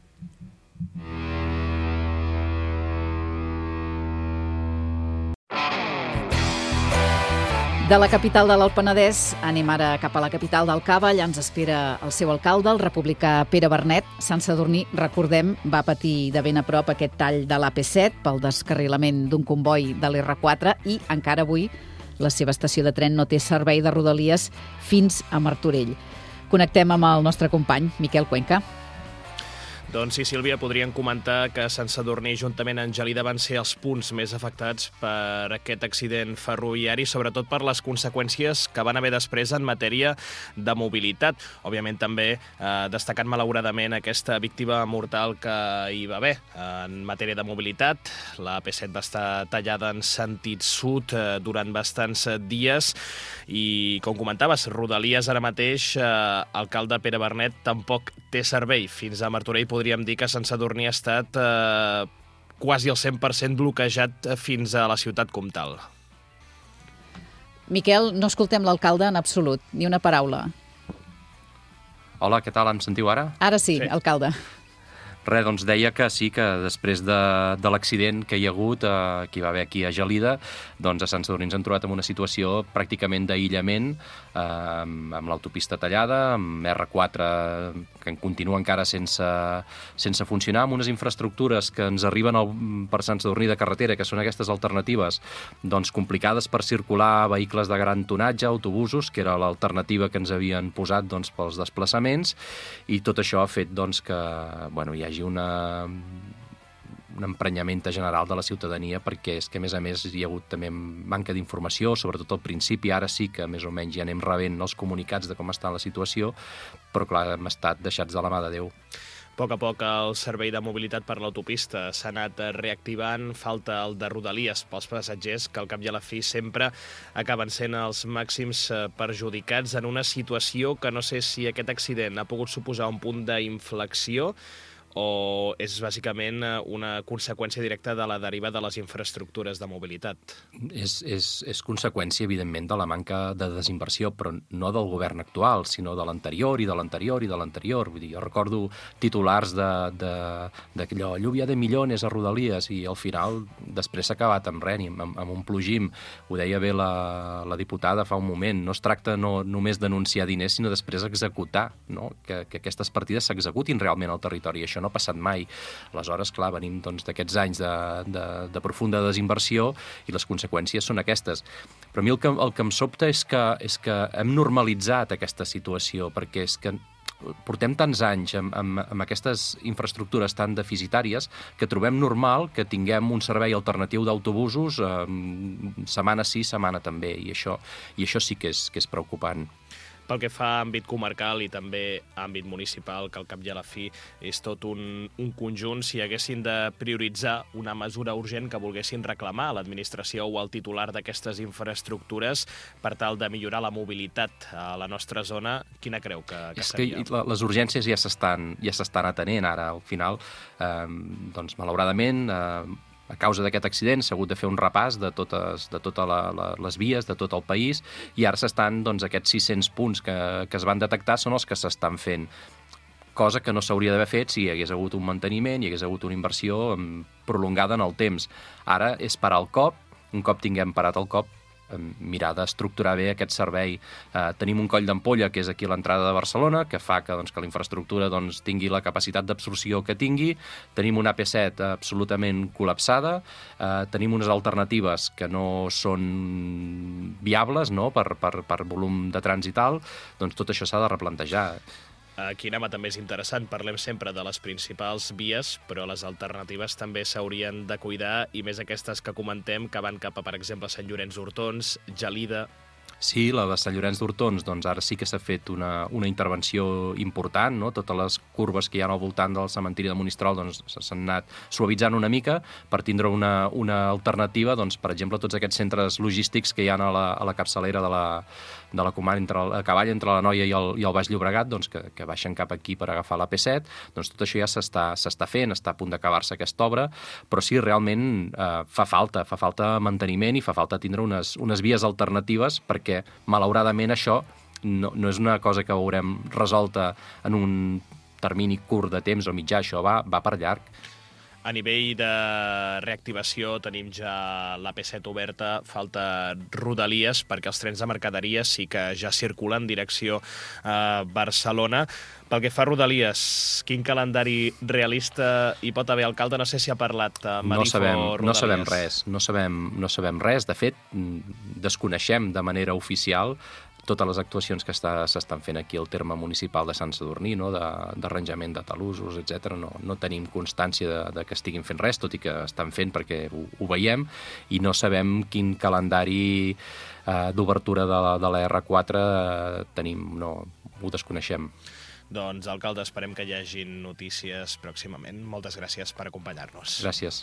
De la capital de l'Alt Penedès anem ara cap a la capital del Cava. Allà ens espera el seu alcalde, el republicà Pere Bernet. Sant Sadurní, recordem, va patir de ben a prop aquest tall de l'A P set pel descarrilament d'un comboi de l'R quatre i encara avui la seva estació de tren no té servei de Rodalies fins a Martorell. Connectem amb el nostre company, Miquel Cuenca.
Doncs sí, Sílvia, podríem comentar que Sant Sadurní juntament amb Gelida van ser els punts més afectats per aquest accident ferroviari, sobretot per les conseqüències que van haver després en matèria de mobilitat. Òbviament també eh, destacant malauradament aquesta víctima mortal que hi va haver. En matèria de mobilitat, la A P set va estar tallada en sentit sud eh, durant bastants dies i, com comentaves, Rodalies ara mateix, eh, alcalde Pere Bernet, tampoc té servei fins a Martorell. Podríem dir que Sant Sadurní ha estat eh, quasi el cent per cent bloquejat fins a la ciutat comtal.
Miquel, no escoltem l'alcalde en absolut, ni una paraula.
Hola, què tal? Em sentiu ara?
Ara sí, sí. Alcalde.
Res, doncs deia que sí, que després de, de l'accident que hi ha hagut, eh, que hi va haver aquí a Gelida, doncs a Sant Sadurní ens han trobat en una situació pràcticament d'aïllament, eh, amb, amb l'autopista tallada, amb R quatre que continua encara sense, sense funcionar, amb unes infraestructures que ens arriben al, per Sant Sadurní de carretera, que són aquestes alternatives, doncs complicades per circular vehicles de gran tonatge, autobusos, que era l'alternativa que ens havien posat doncs, pels desplaçaments, i tot això ha fet doncs, que bueno, hi hagi una, un emprenyament general de la ciutadania, perquè és que, a més a més, hi ha hagut també manca d'informació, sobretot al principi. Ara sí que més o menys ja anem rebent els comunicats de com està la situació, però clar, hem estat deixats de la mà de Déu.
A poc a poc el servei de mobilitat per l'autopista s'ha anat reactivant, falta el de Rodalies pels passatgers, que al cap i a la fi sempre acaben sent els màxims perjudicats en una situació que no sé si aquest accident ha pogut suposar un punt d'inflexió o és bàsicament una conseqüència directa de la deriva de les infraestructures de mobilitat?
És, és, és conseqüència, evidentment, de la manca de desinversió, però no del govern actual, sinó de l'anterior i de l'anterior i de l'anterior. Vull dir, jo recordo titulars de, de, d'allò, lluvia de millones a Rodalies, i al final després s'ha acabat amb res, amb, amb un plogim. Ho deia bé la, la diputada fa un moment, no es tracta no només d'anunciar diners, sinó després executar, no? que, que aquestes partides s'executin realment al territori. Això no ha passat mai. Aleshores, clar, venim doncs, d'aquests anys de, de, de profunda desinversió i les conseqüències són aquestes. Però a mi el que, el que em sobta és que, és que hem normalitzat aquesta situació, perquè és que portem tants anys amb, amb, amb aquestes infraestructures tan deficitàries que trobem normal que tinguem un servei alternatiu d'autobusos eh, setmana sí, setmana també, i això, i això sí que és, que és preocupant.
Pel que fa a àmbit comarcal i també a àmbit municipal, que al cap i a la fi és tot un, un conjunt, si haguessin de prioritzar una mesura urgent que volguessin reclamar a l'administració o al titular d'aquestes infraestructures per tal de millorar la mobilitat a la nostra zona, quina creu que, que
és
seria?
Que les urgències ja s'estan ja s'estan atenent ara, al final. Eh, doncs, malauradament, eh, a causa d'aquest accident s'ha hagut de fer un repàs de totes, de totes la, la, les vies de tot el país, i ara s'estan, doncs, aquests sis-cents punts que, que es van detectar són els que s'estan fent, cosa que no s'hauria d'haver fet si hi hagués hagut un manteniment, hi hagués hagut una inversió prolongada en el temps. Ara és parar el cop, un cop tinguem parat el cop, mirar d'estructurar bé aquest servei. Eh, tenim un coll d'ampolla, que és aquí a l'entrada de Barcelona, que fa que, doncs, que la infraestructura doncs, tingui la capacitat d'absorció que tingui. Tenim una A P set absolutament col·lapsada. Eh, tenim unes alternatives que no són viables, no?, per, per, per volum de trànsit alt. Doncs tot això s'ha de replantejar.
Aquí anem a també és interessant, parlem sempre de les principals vies, però les alternatives també s'haurien de cuidar, i més aquestes que comentem, que van cap a, per exemple, Sant Llorenç d'Hortons, Gelida.
Sí, la de Sant Llorenç d'Hortons, doncs ara sí que s'ha fet una, una intervenció important, no? Totes les curves que hi ha al voltant del cementiri de Monistrol doncs, s'han anat suavitzant una mica per tindre una, una alternativa, doncs, per exemple, tots aquests centres logístics que hi ha a la, a la capçalera de la, de la comarca, entre el, a cavall entre la Noia i el, i el Baix Llobregat, doncs, que, que baixen cap aquí per agafar l'A P set, doncs tot això ja s'està s'està fent, està a punt d'acabar-se aquesta obra, però sí, realment eh, fa falta, fa falta manteniment i fa falta tindre unes, unes vies alternatives, perquè perquè, malauradament, això no, no és una cosa que veurem resolta en un termini curt de temps o mitjà, això va, va per llarg.
A nivell de reactivació tenim ja l'A P set oberta, falta Rodalies perquè els trens de mercaderies sí que ja circulen en direcció a Barcelona. Pel que fa a Rodalies, quin calendari realista hi pot haver, alcalde? No sé si ha parlat amb
no
Adif
sabem,
o Rodalies.
No sabem res, no sabem, no sabem res. De fet, desconeixem de manera oficial totes les actuacions que s'estan fent aquí al terme municipal de Sant Sadurní, no? d'arranjament de, de talussos, etcètera. No, no tenim constància de, de que estiguin fent res, tot i que estan fent perquè ho, ho veiem, i no sabem quin calendari eh, d'obertura de, de la R quatre eh, tenim, no, ho desconeixem.
Doncs, alcalde, esperem que hi hagin notícies pròximament. Moltes gràcies per acompanyar-nos.
Gràcies.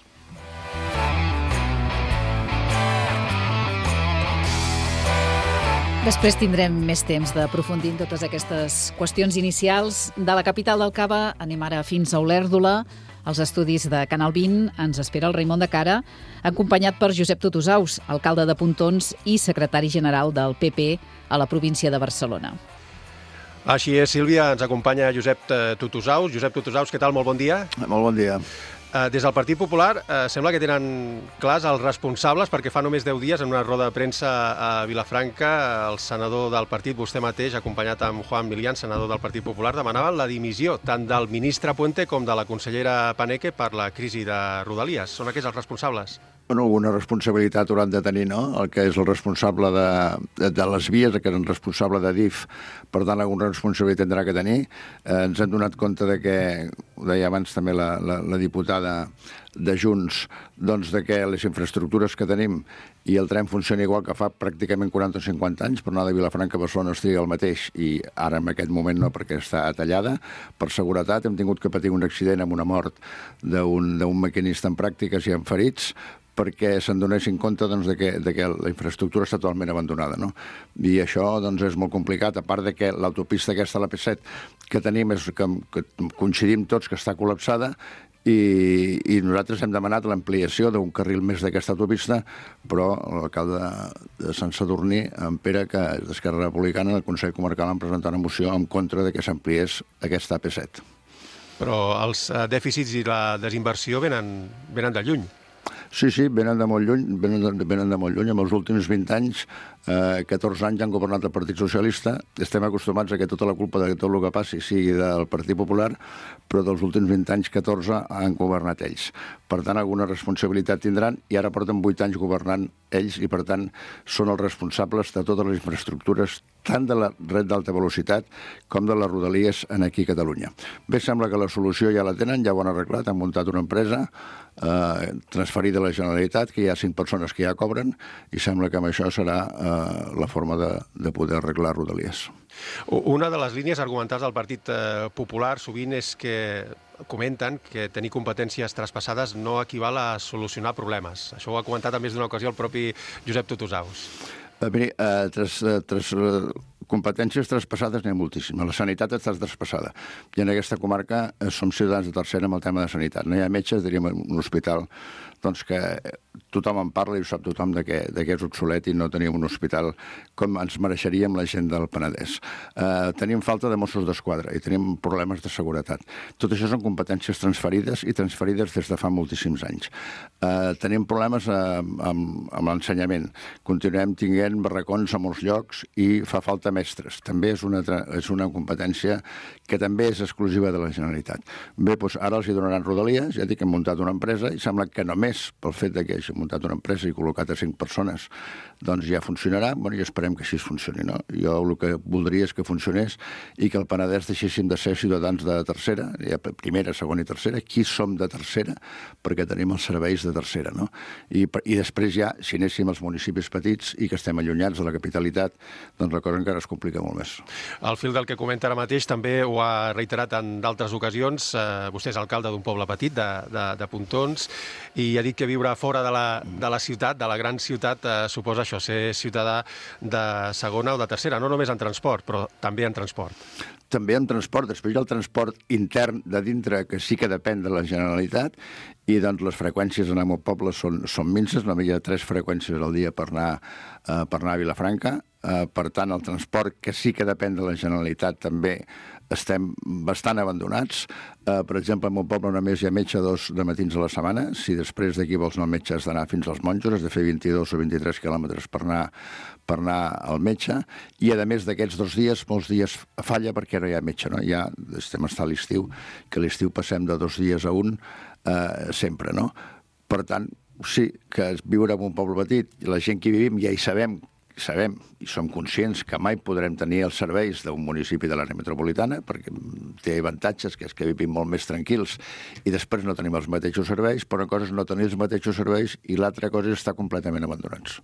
Després tindrem més temps d'aprofundir en totes aquestes qüestions inicials. De la capital del Cava anem ara fins a Olèrdola. Als estudis de Canal vint ens espera el Raimon de Cara, acompanyat per Josep Tutusaus, alcalde de Pontons i secretari general del P P a la província de Barcelona.
Així és, Sílvia, ens acompanya Josep Tutusaus. Josep Tutusaus, què tal? Molt bon dia.
Molt bon dia.
Des del Partit Popular eh, sembla que tenen clars els responsables, perquè fa només deu dies, en una roda de premsa a Vilafranca, el senador del partit, vostè mateix, acompanyat amb Juan Milián, senador del Partit Popular, demanaven la dimissió tant del ministre Puente com de la consellera Paneque per la crisi de Rodalies. Són aquests els responsables?
Bueno, alguna responsabilitat hauran de tenir, no? El que és el responsable de, de, de les vies, el que és el responsable de D I F, per tant, alguna responsabilitat tindrà que tenir. Eh, ens hem donat compte de que, ho deia abans també la, la, la diputada de Junts, doncs de que les infraestructures que tenim i el tren funciona igual que fa pràcticament quaranta o cinquanta anys, per anar de Vilafranca a Barcelona estigui el mateix, i ara en aquest moment no, perquè està tallada. Per seguretat hem tingut que patir un accident amb una mort d'un maquinista en pràctiques i amb ferits, perquè se'n donessin compte doncs, de, que, de que la infraestructura està totalment abandonada. No? I això doncs, és molt complicat, a part de que l'autopista aquesta, la P set, que tenim, és que, que coincidim tots que està col·lapsada, i, i nosaltres hem demanat l'ampliació d'un carril més d'aquesta autopista, però l'alcalde de Sant Sadurní, en Pere, que és d'Esquerra Republicana, el Consell Comarcal han presentat una moció en contra de que s'ampliés aquesta A P set.
Però els dèficits i la desinversió venen, venen de lluny.
Sí, sí, venen de molt lluny, venen de, venen de molt lluny. En els últims vint anys, eh, catorze anys han governat el Partit Socialista. Estem acostumats a que tota la culpa de tot el que passi sigui del Partit Popular, però dels últims vint anys, catorze han governat ells. Per tant, alguna responsabilitat tindran i ara porten vuit anys governant ells i, per tant, són els responsables de totes les infraestructures, tant de la red d'alta velocitat com de les rodalies en aquí a Catalunya. Bé, sembla que la solució ja la tenen, ja ho han arreglat, han muntat una empresa eh, transferida a la Generalitat, que hi ha cinc persones que ja cobren, i sembla que amb això serà eh, la forma de, de poder arreglar rodalies.
Una de les línies argumentals del Partit Popular sovint és que comenten que tenir competències traspassades no equival a solucionar problemes. Això ho ha comentat a més d'una ocasió el propi Josep Tutusaus.
A mi, eh, tres, tres competències traspassades n'hi ha moltíssimes. La sanitat està traspassada. I en aquesta comarca eh, som ciutadans de tercera amb el tema de sanitat. No hi ha metges, diríem, un hospital doncs que tothom en parla i ho sap tothom de que, de que és obsolet i no tenim un hospital com ens mereixeríem la gent del Penedès. Eh, tenim falta de Mossos d'Esquadra i tenim problemes de seguretat. Tot això són competències transferides i transferides des de fa moltíssims anys. Eh, tenim problemes eh, amb, amb l'ensenyament. Continuem tinguent barracons a molts llocs i fa falta mestres. També és una, és una competència que també és exclusiva de la Generalitat. Bé, doncs ara els hi donaran rodalies, ja dic que hem muntat una empresa i sembla que només pel fet de que hagi muntat una empresa i col·locat a cinc persones, doncs ja funcionarà. Bueno, i esperem que així es funcioni, no? Jo el que voldria és que funcionés i que el Penedès deixéssim de ser ciutadans de tercera, ja primera, segona i tercera. Qui som de tercera? Perquè tenim els serveis de tercera, no? I, i després ja, si anéssim als municipis petits i que estem allunyats de la capitalitat, doncs la cosa encara es complica molt més.
Al fil del que comenta ara mateix, també ho ha reiterat en d'altres ocasions. Eh, vostè és alcalde d'un poble petit, de, de, de Pontons, i ha dit que viure fora de la, de la ciutat, de la gran ciutat, eh, suposa això, ser ciutadà de segona o de tercera, no només en transport, però també en transport.
També en transport. Després hi ha el transport intern de dintre, que sí que depèn de la Generalitat, i doncs les freqüències en el meu poble són, són minces, només hi ha tres freqüències al dia per anar, eh, per anar a Vilafranca. Eh, per tant, el transport, que sí que depèn de la Generalitat, també estem bastant abandonats. Eh, per exemple, en el poble només hi ha metge dos de matins a la setmana. Si després d'aquí vols anar al metge has d'anar fins als Monjos, has de fer vint-i-dos o vint-i-tres quilòmetres per anar, per anar al metge. I, a més d'aquests dos dies, molts dies falla perquè no hi ha metge. No? Ja estem estar a l'estiu, que a l'estiu passem de dos dies a un eh, sempre. No? Per tant, sí, que viure en un poble petit, la gent que hi vivim ja hi sabem sabem i som conscients que mai podrem tenir els serveis d'un municipi de l'àrea metropolitana, perquè té avantatges, que és que vivim molt més tranquils i després no tenim els mateixos serveis, però una cosa és no tenir els mateixos serveis i l'altra cosa és estar completament abandonats.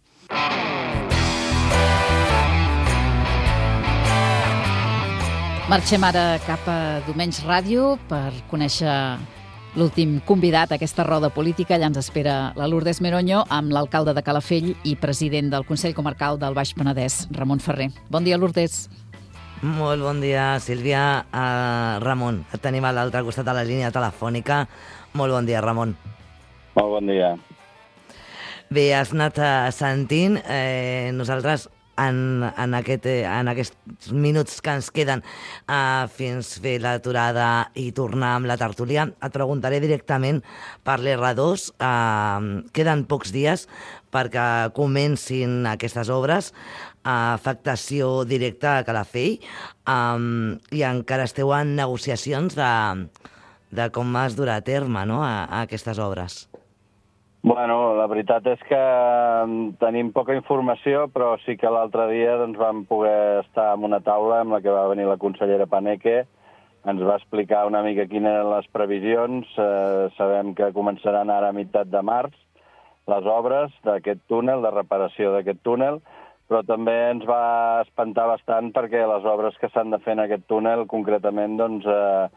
Marxem ara cap a Domenys Ràdio per conèixer l'últim convidat a aquesta roda política. Allà ens espera la Lourdes Meroño amb l'alcalde de Calafell i president del Consell Comarcal del Baix Penedès, Ramon Ferrer. Bon dia, Lourdes.
Molt bon dia, Sílvia. Uh, Ramon, et tenim a l'altre costat de la línia telefònica. Molt bon dia, Ramon.
Molt bon dia.
Bé, has anat uh, sentint. Eh, nosaltres En, en, aquest, en aquests minuts que ens queden uh, fins fer l'aturada i tornar amb la tertúlia, et preguntaré directament per l'erra dos. Uh, queden pocs dies perquè comencin aquestes obres, uh, afectació directa a Calafell, um, i encara esteu en negociacions de, de com es durà a terme, no?, a, a aquestes obres.
Bueno, la veritat és que tenim poca informació, però sí que l'altre dia doncs, vam poder estar en una taula amb la que va venir la consellera Paneque. Ens va explicar una mica quines eren les previsions. Eh, sabem que començaran ara a meitat de març les obres d'aquest túnel, de reparació d'aquest túnel, però també ens va espantar bastant perquè les obres que s'han de fer en aquest túnel, concretament, doncs, eh,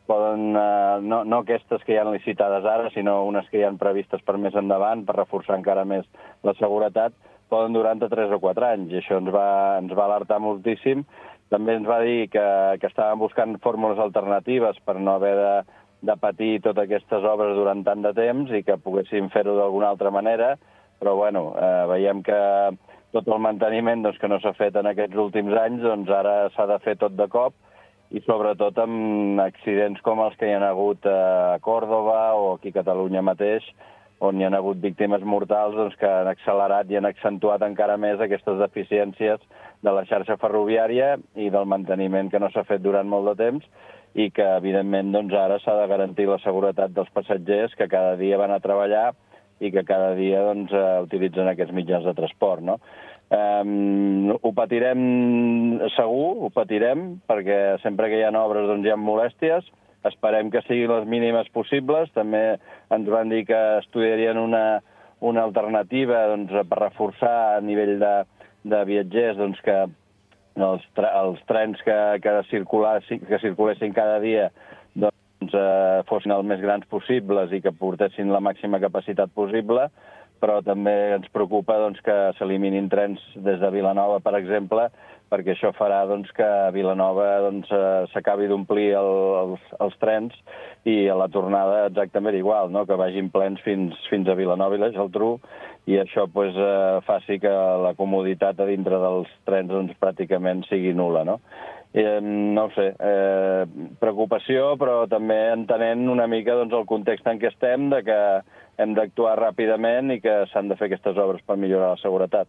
poden, eh, no, no aquestes que hi ha licitades ara, sinó unes que hi ha previstes per més endavant, per reforçar encara més la seguretat, poden durar entre tres o quatre anys, i això ens va, ens va alertar moltíssim. També ens va dir que, que estàvem buscant fórmules alternatives per no haver de, de patir totes aquestes obres durant tant de temps i que poguéssim fer-ho d'alguna altra manera, però bueno, eh, veiem que tot el manteniment doncs, que no s'ha fet en aquests últims anys, doncs ara s'ha de fer tot de cop, i sobretot amb accidents com els que hi ha hagut a Còrdova o aquí a Catalunya mateix, on hi ha hagut víctimes mortals doncs, que han accelerat i han accentuat encara més aquestes deficiències de la xarxa ferroviària i del manteniment que no s'ha fet durant molt de temps i que, evidentment, doncs, ara s'ha de garantir la seguretat dels passatgers que cada dia van a treballar i que cada dia doncs, utilitzen aquests mitjans de transport, no? Um, ho patirem segur, ho patirem, perquè sempre que hi ha obres doncs, hi ha molèsties. Esperem que siguin les mínimes possibles. També ens van dir que estudiarien una, una alternativa doncs, per reforçar a nivell de, de viatgers doncs, que els, tre els trens que, que, que circulessin cada dia doncs, eh, fossin els més grans possibles i que portessin la màxima capacitat possible, però també ens preocupa doncs, que s'eliminin trens des de Vilanova, per exemple, perquè això farà doncs, que a Vilanova doncs, s'acabi d'omplir el, els, els trens i a la tornada exactament igual, no? Que vagin plens fins, fins a Vilanova i la Geltrú i això pues, eh, faci que la comoditat a dintre dels trens doncs, pràcticament sigui nul·la. No? Eh, no ho sé, eh, preocupació, però també entenent una mica doncs, el context en què estem, de que hem d'actuar ràpidament i que s'han de fer aquestes obres per millorar la seguretat.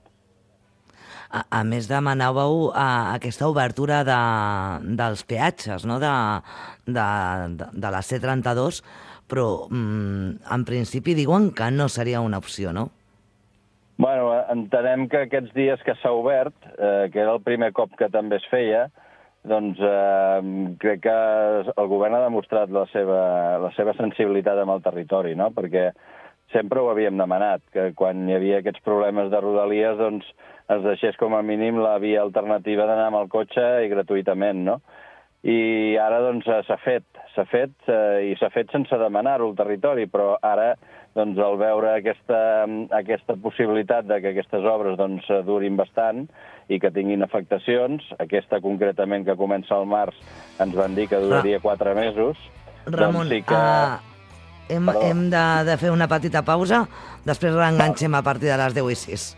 A, a més, demanàveu a, aquesta obertura de, dels peatges, no? de, de, de, de la C trenta-dos, però mm, en principi diuen que no seria una opció, no?
Bueno, entenem que aquests dies que s'ha obert, eh, que era el primer cop que també es feia, doncs eh, crec que el govern ha demostrat la seva, la seva sensibilitat amb el territori, no? Perquè sempre ho havíem demanat, que quan hi havia aquests problemes de rodalies doncs es deixés com a mínim la via alternativa d'anar amb el cotxe i gratuïtament, no? I ara doncs s'ha fet, s'ha fet eh, i s'ha fet sense demanar-ho al territori, però ara doncs al veure aquesta, aquesta possibilitat de que aquestes obres doncs durin bastant i que tinguin afectacions, aquesta concretament que comença al març ens van dir que duraria quatre mesos.
Ramon,
doncs sí que...
uh, hem, hem de, de fer una petita pausa, després reenganxem a partir de les deu i sis.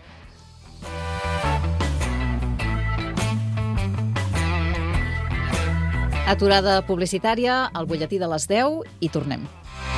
Aturada publicitària, al butlletí de les deu i tornem.